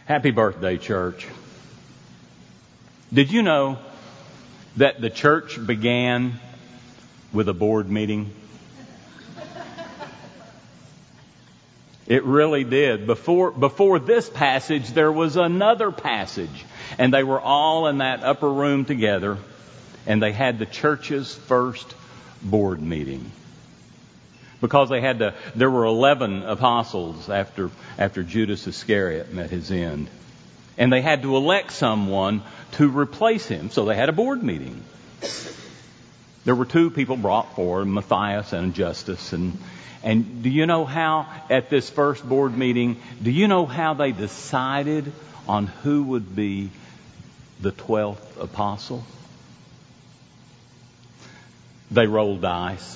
Happy birthday, church. Did you know that the church began with a board meeting? It really did. Before this passage, there was another passage. And they were all in that upper room together. And they had the church's first board meeting. Because there were 11 apostles after Judas Iscariot met his end. And they had to elect someone to replace him. So they had a board meeting. There were two people brought forward, Matthias and Justus. And do you know how, at this first board meeting, do you know how they decided on who would be the 12th apostle? They rolled dice.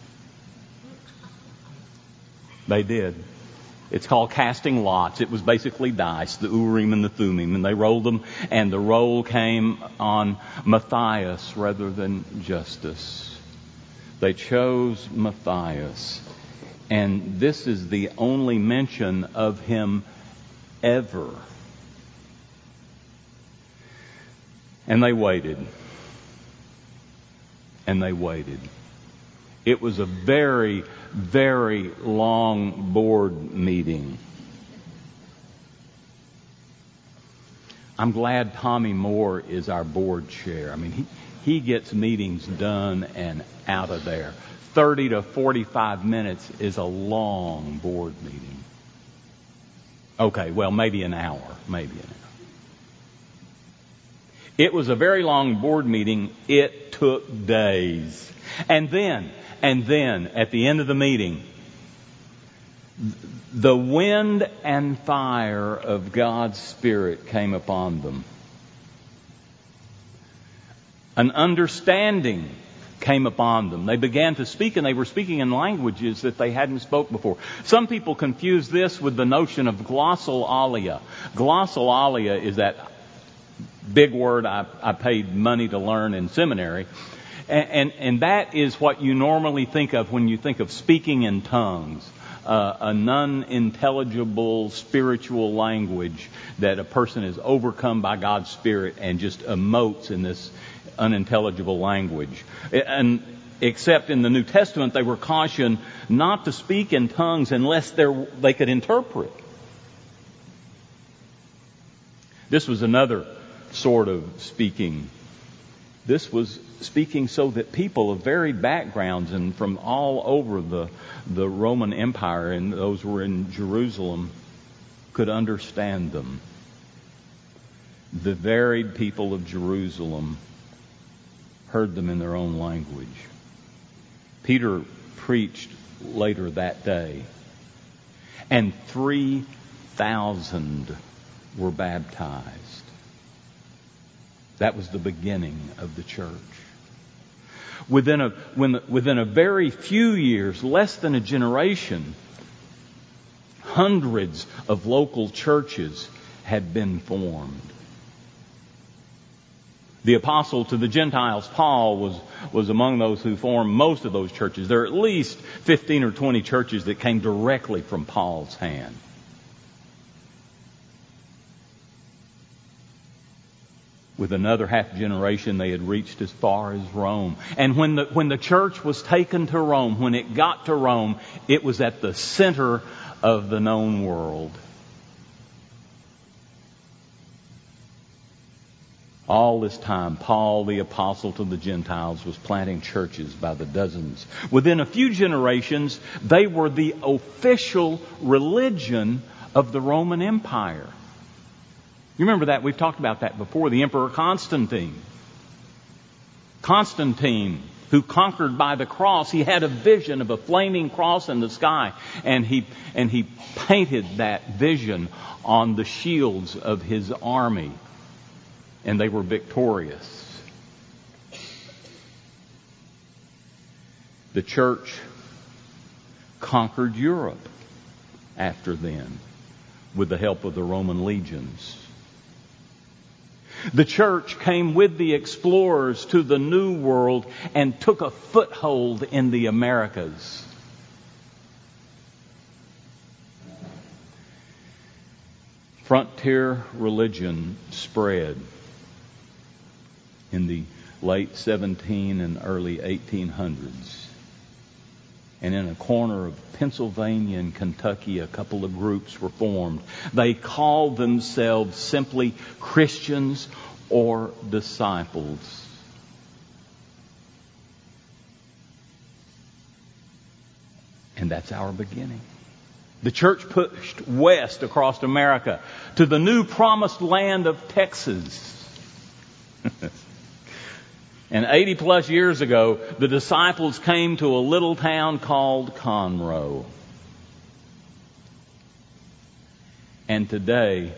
They did. It's called casting lots. It was basically dice, the Urim and the Thummim, and they rolled them, and the roll came on Matthias rather than Justus. They chose Matthias, and this is the only mention of him ever. And they waited. And they waited. It was a very, very long board meeting. I'm glad Tommy Moore is our board chair. I mean, he gets meetings done and out of there. 30 to 45 minutes is a long board meeting. Okay, well, maybe an hour. It was a very long board meeting. It took days. And then, at the end of the meeting, the wind and fire of God's Spirit came upon them. An understanding came upon them. They began to speak, and they were speaking in languages that they hadn't spoke before. Some people confuse this with the notion of glossolalia. Glossolalia is that big word I paid money to learn in seminary. And that is what you normally think of when you think of speaking in tongues, a non-intelligible spiritual language that a person is overcome by God's Spirit and just emotes in this unintelligible language. And except in the New Testament, they were cautioned not to speak in tongues unless they could interpret. This was another sort of speaking. This was speaking so that people of varied backgrounds and from all over the Roman Empire, and those who were in Jerusalem, could understand them. The varied people of Jerusalem heard them in their own language. Peter preached later that day, and 3,000 were baptized. That was the beginning of the church. Within a very few years, less than a generation, hundreds of local churches had been formed. The apostle to the Gentiles, Paul, was among those who formed most of those churches. There are at least 15 or 20 churches that came directly from Paul's hand. With another half generation, they had reached as far as Rome. And when the church was taken to Rome, when it got to Rome, it was at the center of the known world. All this time, Paul, the apostle to the Gentiles, was planting churches by the dozens. Within a few generations, they were the official religion of the Roman Empire. You remember that? We've talked about that before. The Emperor Constantine. Constantine, who conquered by the cross, he had a vision of a flaming cross in the sky. And he painted that vision on the shields of his army. And they were victorious. The church conquered Europe after then with the help of the Roman legions. The church came with the explorers to the New World and took a foothold in the Americas. Frontier religion spread in the late 17 and early 1800s. And in a corner of Pennsylvania and Kentucky, a couple of groups were formed. They called themselves simply Christians or disciples. And that's our beginning. The church pushed west across America to the new promised land of Texas. And 80 plus years ago, the disciples came to a little town called Conroe. And today,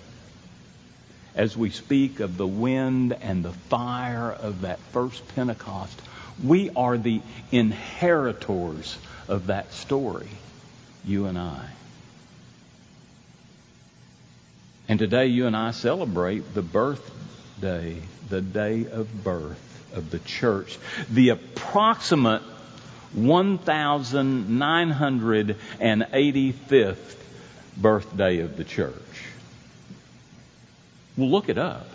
as we speak of the wind and the fire of that first Pentecost, we are the inheritors of that story, you and I. And today you and I celebrate the birthday, the day of birth of the church, the approximate 1985th birthday of the church. Well, look it up.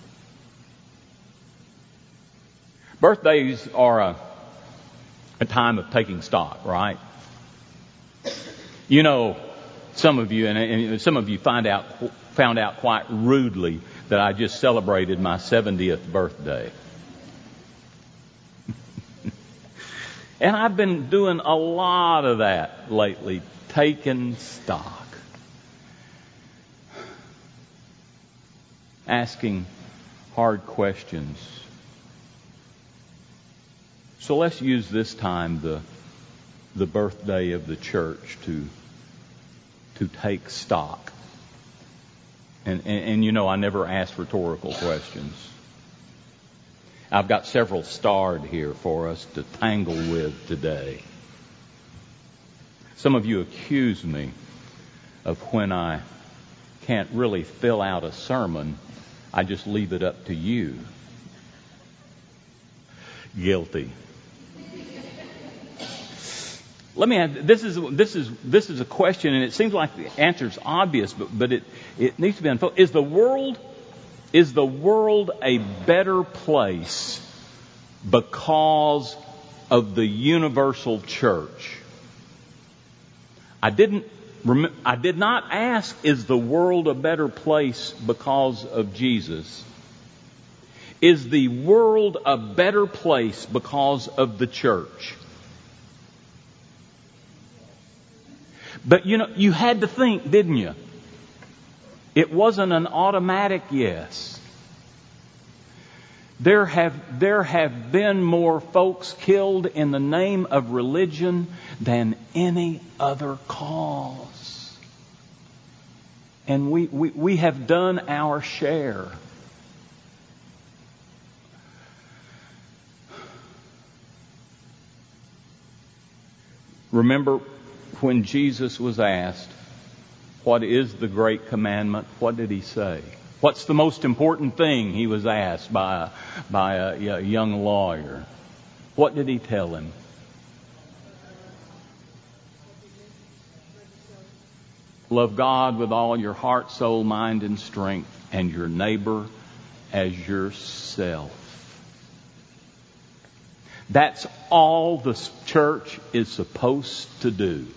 Birthdays are a time of taking stock, right? You know, some of you, and some of you found out quite rudely that I just celebrated my 70th birthday. And I've been doing a lot of that lately, taking stock. Asking hard questions. So let's use this time, the birthday of the church, to take stock. And you know, I never ask rhetorical questions. I've got several starred here for us to tangle with today. Some of you accuse me of when I can't really fill out a sermon, I just leave it up to you. Guilty. Let me add, this is a question, and it seems like the answer is obvious, but it needs to be unfolded. Is the world a better place because of the universal church? I did not ask, is the world a better place because of Jesus? Is the world a better place because of the church? But you know, you had to think, didn't you? It wasn't an automatic yes. There have been more folks killed in the name of religion than any other cause. And we have done our share. Remember when Jesus was asked, what is the great commandment? What did he say? What's the most important thing? He was asked by a young lawyer. What did he tell him? Love God with all your heart, soul, mind, and strength, and your neighbor as yourself. That's all the church is supposed to do,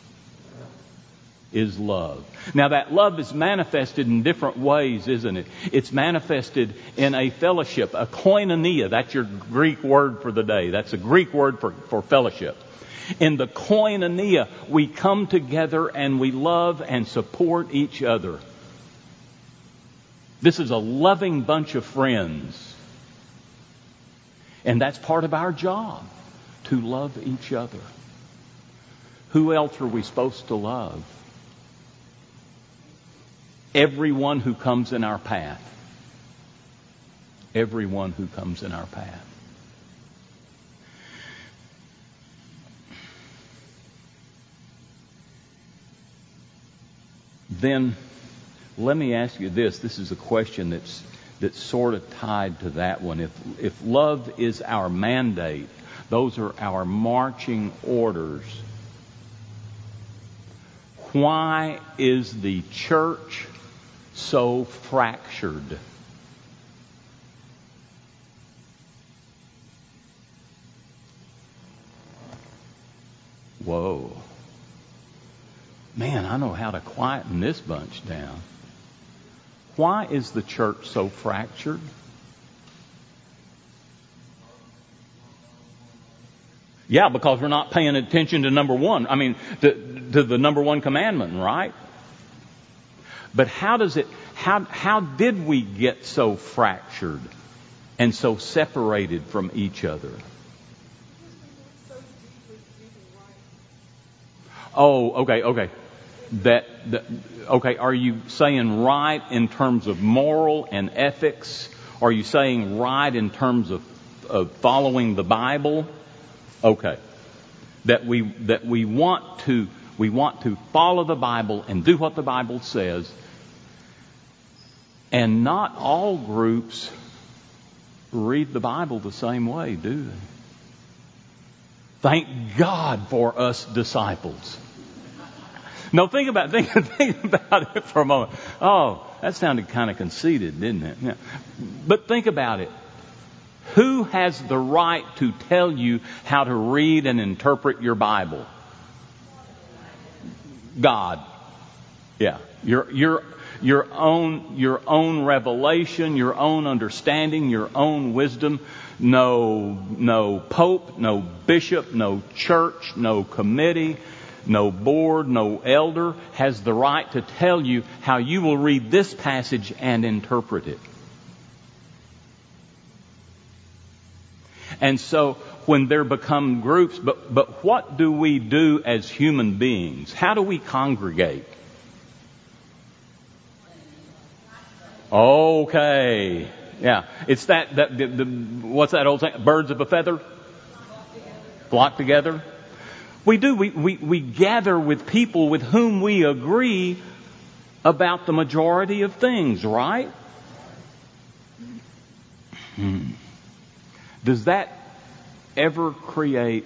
is love. Now that love is manifested in different ways, isn't it? It's manifested in a fellowship, a koinonia. That's your Greek word for the day. That's a Greek word for fellowship. In the koinonia, we come together and we love and support each other. This is a loving bunch of friends. And that's part of our job, to love each other. Who else are we supposed to love? Everyone who comes in our path. Everyone who comes in our path. Then, let me ask you this. This is a question that's sort of tied to that one. If love is our mandate, those are our marching orders, why is the church so fractured? Whoa. Man, I know how to quieten this bunch down. Why is the church so fractured? Yeah, because we're not paying attention to number one. I mean, to the number one commandment, right? But how did we get so fractured and so separated from each other? Oh, okay. Okay, are you saying right in terms of moral and ethics? Are you saying right in terms of following the Bible? Okay. That we want to follow the Bible and do what the Bible says. And not all groups read the Bible the same way, do they? Thank God for us disciples. No, think about it for a moment. Oh, that sounded kind of conceited, didn't it? Yeah. But think about it. Who has the right to tell you how to read and interpret your Bible? God. Yeah. Your own revelation, your own understanding, your own wisdom. No pope, no bishop, no church, no committee, no board, no elder has the right to tell you how you will read this passage and interpret it. And so when there become groups, but what do we do as human beings? How do we congregate? Okay. Yeah. It's what's that old saying? Birds of a feather? Flock together. We do. We gather with people with whom we agree about the majority of things, right? Does that ever create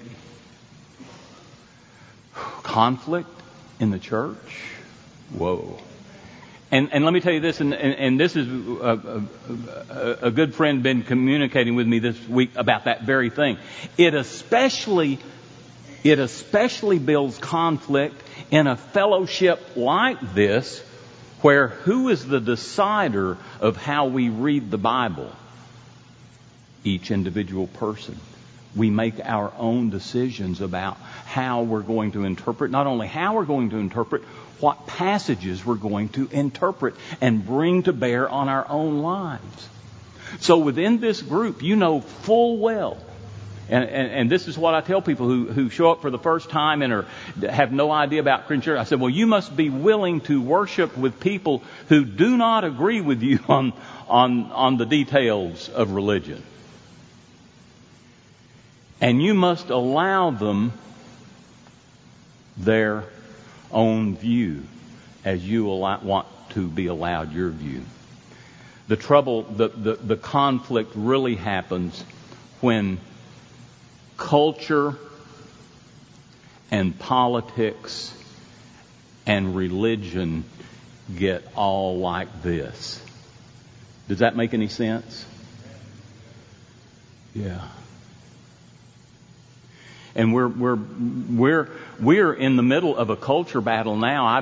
conflict in the church? Whoa. And let me tell you this, and this is a good friend been communicating with me this week about that very thing. It especially builds conflict in a fellowship like this, where who is the decider of how we read the Bible? Each individual person. We make our own decisions about how we're going to interpret, not only how we're going to interpret, what passages we're going to interpret and bring to bear on our own lives. So within this group, you know full well, and this is what I tell people who show up for the first time and have no idea about Christian church. I said, well, you must be willing to worship with people who do not agree with you on the details of religion. And you must allow them their own view as you want to be allowed your view. The trouble, the conflict really happens when culture and politics and religion get all like this. Does that make any sense? Yeah. And we're in the middle of a culture battle now.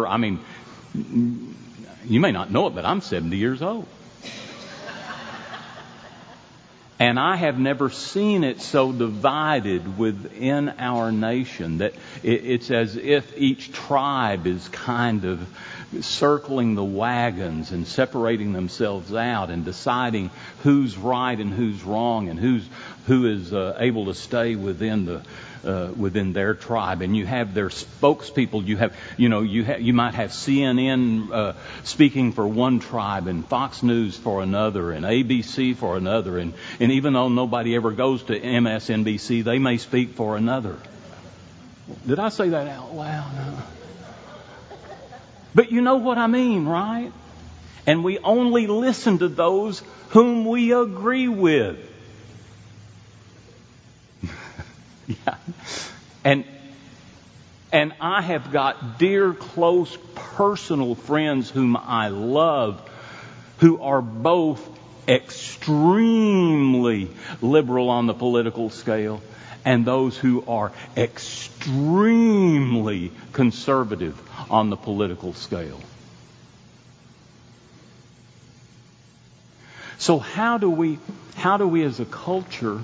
You may not know it, but I'm 70 years old. And I have never seen it so divided within our nation that it's as if each tribe is kind of circling the wagons and separating themselves out and deciding who's right and who's wrong and who is able to stay within their tribe. And you have their spokespeople. You might have CNN speaking for one tribe and Fox News for another and ABC for another. And even though nobody ever goes to MSNBC, they may speak for another. Did I say that out loud? No. But you know what I mean, right? And we only listen to those whom we agree with. Yeah. And I have got dear, close, personal friends whom I love, who are both extremely liberal on the political scale and those who are extremely conservative on the political scale. So how do we as a culture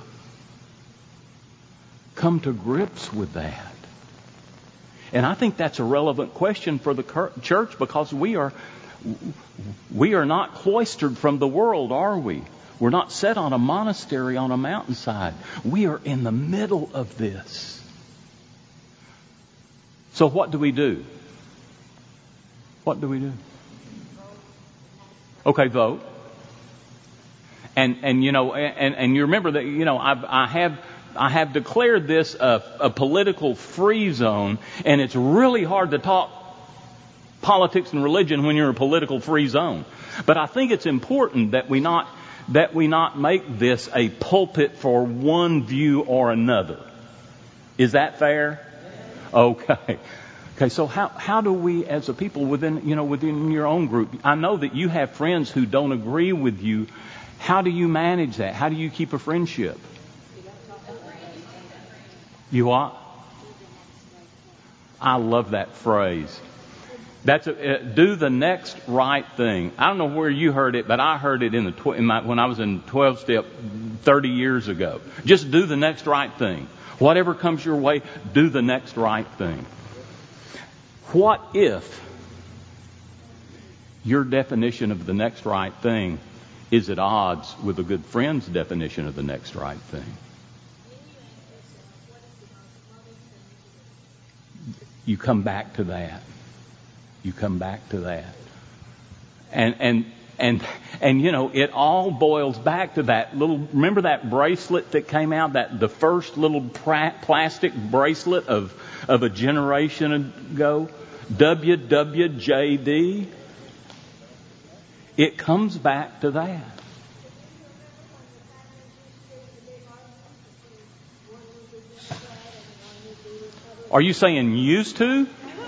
come to grips with that? And I think that's a relevant question for the church, because we are not cloistered from the world, are we? We're not set on a monastery on a mountainside. We are in the middle of this. So what do we do? What do we do? Okay, vote. And you know, and you remember that, you know, I have declared this a political free zone, and it's really hard to talk politics and religion when you're in a political free zone. But I think it's important that we not make this a pulpit for one view or another. Is that fair? Okay. Okay, so how do we as a people within your own group, I know that you have friends who don't agree with you. How do you manage that? How do you keep a friendship? You what? I love that phrase. That's do the next right thing. I don't know where you heard it, but I heard it when I was in 12-step 30 years ago. Just do the next right thing. Whatever comes your way, do the next right thing. What if your definition of the next right thing is at odds with a good friend's definition of the next right thing? You come back to that. You come back to that. And you know, it all boils back to that little, remember that bracelet that came out, the first little plastic bracelet of a generation ago? WWJD. It comes back to that. Are you saying used to?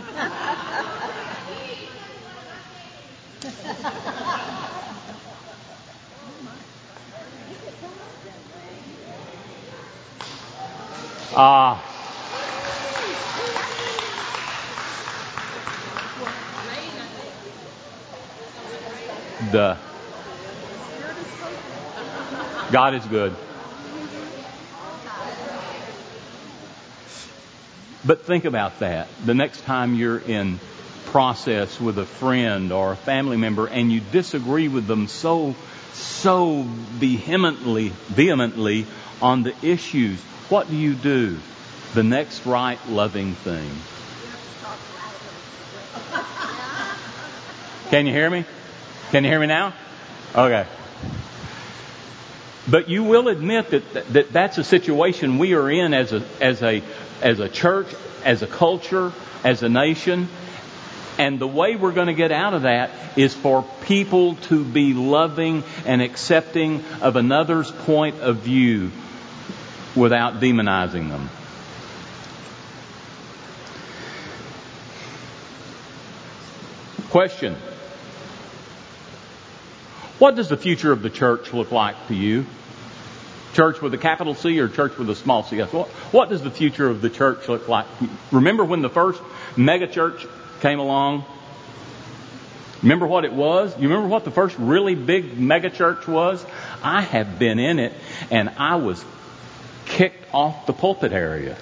God is good. But think about that. The next time you're in process with a friend or a family member and you disagree with them so vehemently on the issues, what do? The next right loving thing. Can you hear me? Can you hear me now? Okay. But you will admit that that's a situation we are in as a church, as a culture, as a nation. And the way we're going to get out of that is for people to be loving and accepting of another's point of view without demonizing them. Question. What does the future of the church look like to you? Church with a capital C or church with a small c? What does the future of the church look like? Remember when the first mega church came along? Remember what it was? You remember what the first really big mega church was? I have been in it, and I was kicked off the pulpit area.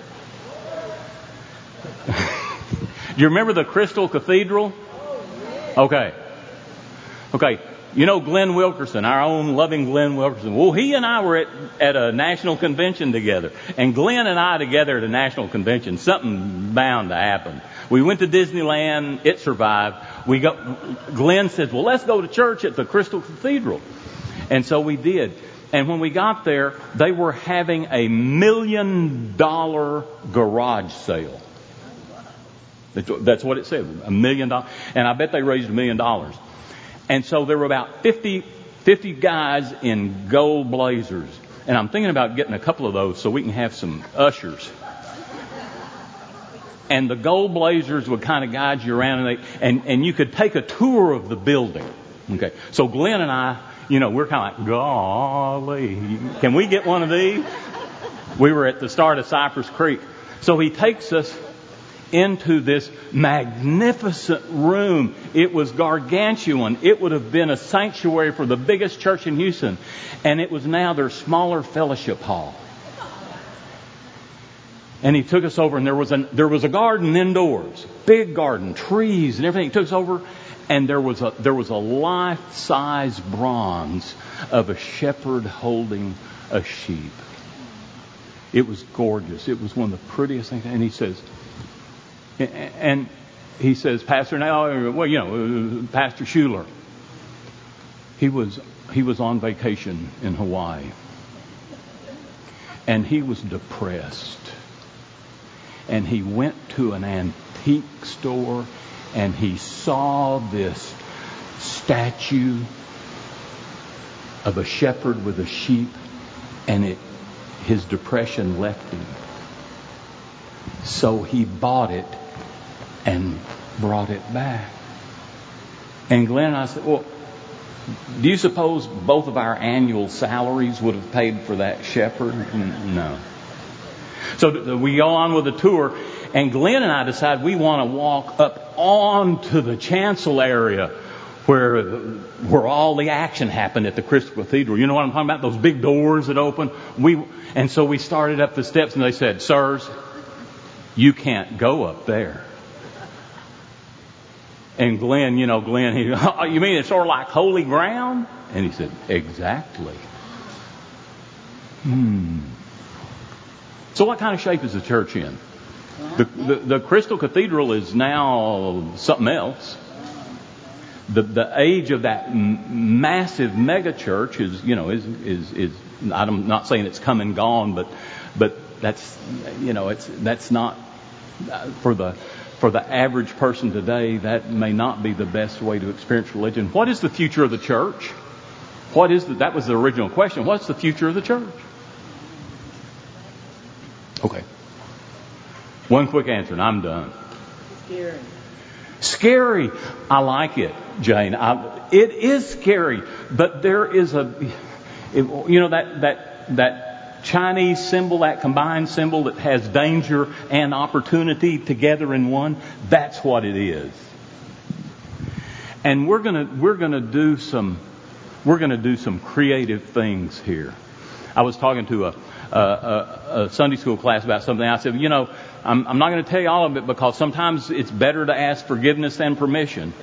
Do you remember the Crystal Cathedral? Okay. You know Glenn Wilkerson, our own loving Glenn Wilkerson. Well, he and I were at a national convention together. And Glenn and I together at a national convention, something bound to happen. We went to Disneyland. It survived. Glenn said, well, let's go to church at the Crystal Cathedral. And so we did. And when we got there, they were having a $1 million garage sale. That's what it said, $1 million. And I bet they raised $1 million. And so there were about 50 guys in gold blazers. And I'm thinking about getting a couple of those so we can have some ushers. and the Gold Blazers would kind of guide you around, and you could take a tour of the building. Okay, so Glenn and I, we're kind of like, golly, can we get one of these? We were at the start of Cypress Creek. So he takes us into this magnificent room. It was gargantuan. It would have been a sanctuary for the biggest church in Houston. And it was now their smaller fellowship hall. And he took us over, and there was a garden indoors, big garden, trees and everything. He took us over, and there was a life-size bronze of a shepherd holding a sheep. It was gorgeous. It was one of the prettiest things. And he says, Pastor, Pastor Schuler, he was on vacation in Hawaii, and he was depressed. And he went to an antique store, and he saw this statue of a shepherd with a sheep, and his depression left him. So he bought it and brought it back. And Glenn and I said, well, do you suppose both of our annual salaries would have paid for that shepherd? No. So we go on with the tour, and Glenn and I decide we want to walk up onto the chancel area where all the action happened at the Crystal Cathedral. You know what I'm talking about? Those big doors that open. And so we started up the steps, and they said, sirs, you can't go up there. And Glenn, you mean it's sort of like holy ground? And he said, exactly. So what kind of shape is the church in? The Crystal Cathedral is now something else. The age of that massive mega church is I'm not saying it's come and gone, but that's not for the average person today. That may not be the best way to experience religion. What is the future of the church? That was the original question. What's the future of the church? Okay. One quick answer, and I'm done. Scary. I like it, Jane. It is scary, but there is that Chinese symbol, that combined symbol that has danger and opportunity together in one. That's what it is. And we're gonna do some creative things here. I was talking to a Sunday school class about something. I said, I'm not going to tell you all of it because sometimes it's better to ask forgiveness than permission.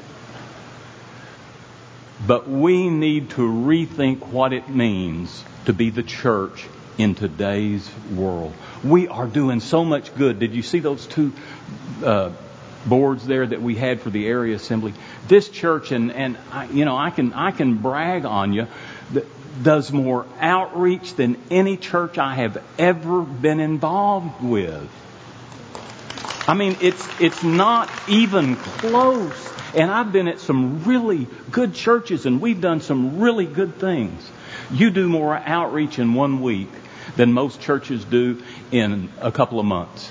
But we need to rethink what it means to be the church in today's world. We are doing so much good. Did you see those two boards there that we had for the area assembly? This church, and I can brag on you, that does more outreach than any church I have ever been involved with. I mean, it's not even close. And I've been at some really good churches, and we've done some really good things. You do more outreach in 1 week than most churches do in a couple of months.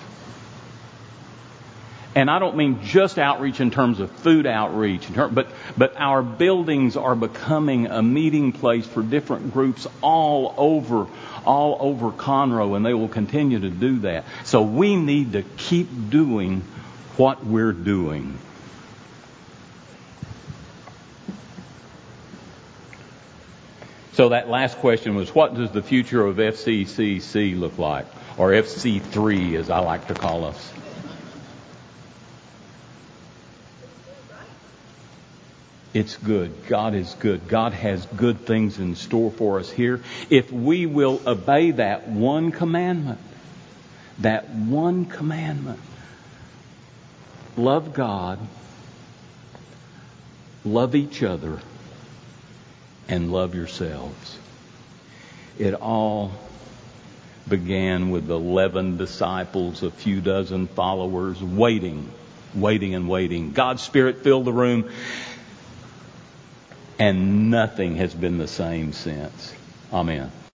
And I don't mean just outreach in terms of food outreach, but our buildings are becoming a meeting place for different groups all over Conroe, and they will continue to do that. So we need to keep doing what we're doing. So that last question was, what does the future of FCCC look like? Or FC3, as I like to call us. It's good. God is good. God has good things in store for us here. If we will obey that one commandment, love God, love each other, and love yourselves. It all began with 11 disciples, a few dozen followers, waiting. God's Spirit filled the room, and nothing has been the same since. Amen.